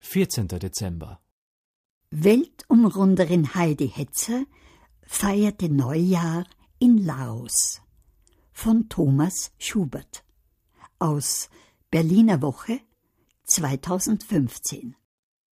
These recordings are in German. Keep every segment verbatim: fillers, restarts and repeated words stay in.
vierzehnten Dezember. Weltumrunderin Heidi Hetzer feierte Neujahr in Laos. Von Thomas Schubert. Aus Berliner Woche zweitausendfünfzehn.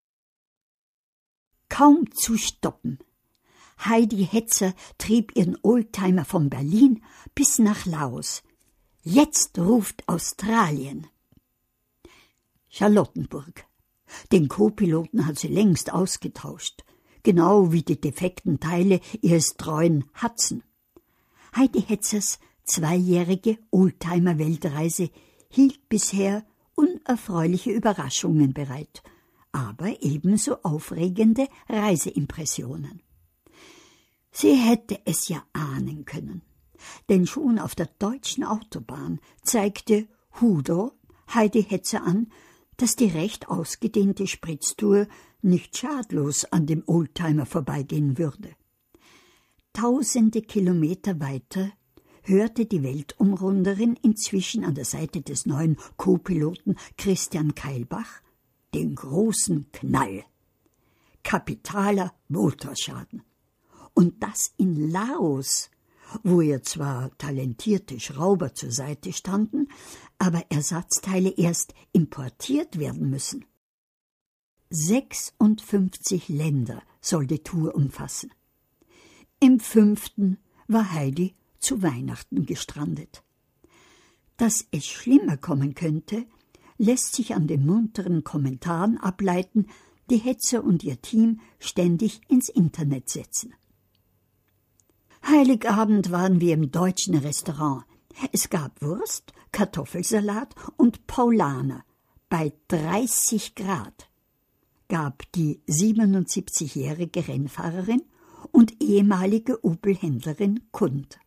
Kaum zu stoppen. Heidi Hetzer trieb ihren Oldtimer von Berlin bis nach Laos. Jetzt ruft Australien. Charlottenburg. Den Co-Piloten hat sie längst ausgetauscht, genau wie die defekten Teile ihres treuen Hudson. Heidi Hetzers zweijährige Oldtimer-Weltreise hielt bisher unerfreuliche Überraschungen bereit, aber ebenso aufregende Reiseimpressionen. Sie hätte es ja ahnen können, denn schon auf der deutschen Autobahn zeigte Hudo Heidi Hetzer an, dass die recht ausgedehnte Spritztour nicht schadlos an dem Oldtimer vorbeigehen würde. Tausende Kilometer weiter hörte die Weltumrunderin inzwischen an der Seite des neuen Co-Piloten Christian Keilbach den großen Knall. Kapitaler Motorschaden. Und das in Laos, wo ihr zwar talentierte Schrauber zur Seite standen, aber Ersatzteile erst importiert werden müssen. sechsundfünfzig Länder soll die Tour umfassen. Im fünften war Heidi zu Weihnachten gestrandet. Dass es schlimmer kommen könnte, lässt sich an den munteren Kommentaren ableiten, die Hetzer und ihr Team ständig ins Internet setzen. Heiligabend waren wir im deutschen Restaurant. Es gab Wurst, Kartoffelsalat und Paulaner bei dreißig Grad, gab die siebenundsiebzigjährige Rennfahrerin und ehemalige Opel-Händlerin kund.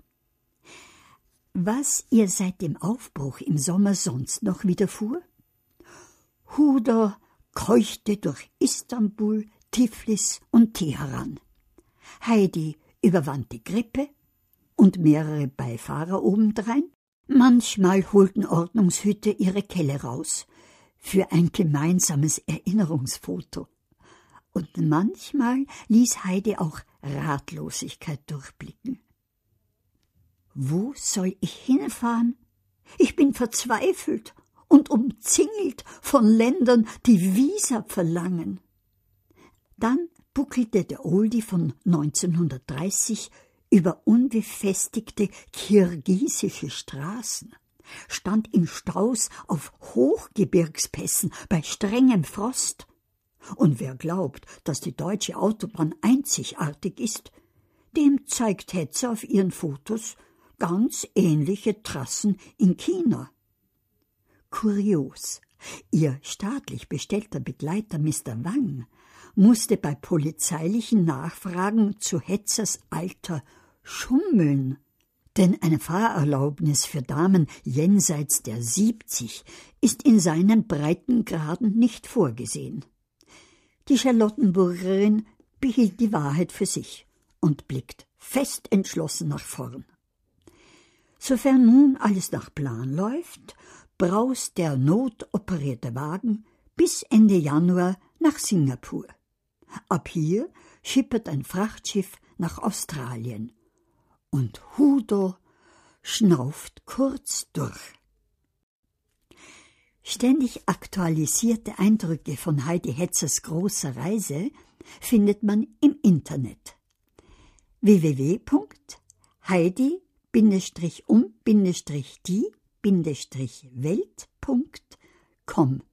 Was ihr seit dem Aufbruch im Sommer sonst noch widerfuhr? Hudo keuchte durch Istanbul, Tiflis und Teheran. Heidi überwand die Grippe und mehrere Beifahrer obendrein. Manchmal holten Ordnungshüter ihre Kelle raus für ein gemeinsames Erinnerungsfoto. Und manchmal ließ Heidi auch Ratlosigkeit durchblicken. Wo soll ich hinfahren? Ich bin verzweifelt und umzingelt von Ländern, die Visa verlangen. Dann buckelte der Oldie von neunzehnhundertdreißig über unbefestigte kirgisische Straßen, stand in Staus auf Hochgebirgspässen bei strengem Frost. Und wer glaubt, dass die deutsche Autobahn einzigartig ist, dem zeigt Hetzer auf ihren Fotos ganz ähnliche Trassen in China. Kurios, ihr staatlich bestellter Begleiter Mister Wang musste bei polizeilichen Nachfragen zu Hetzers Alter schummeln, denn eine Fahrerlaubnis für Damen jenseits der siebzig ist in seinen Breitengraden nicht vorgesehen. Die Charlottenburgerin behielt die Wahrheit für sich und blickt fest entschlossen nach vorn. Sofern nun alles nach Plan läuft, braust der notoperierte Wagen bis Ende Januar nach Singapur. Ab hier schippert ein Frachtschiff nach Australien. Und Hudo schnauft kurz durch. Ständig aktualisierte Eindrücke von Heidi Hetzers großer Reise findet man im Internet. w w w punkt heidi um die Welt punkt com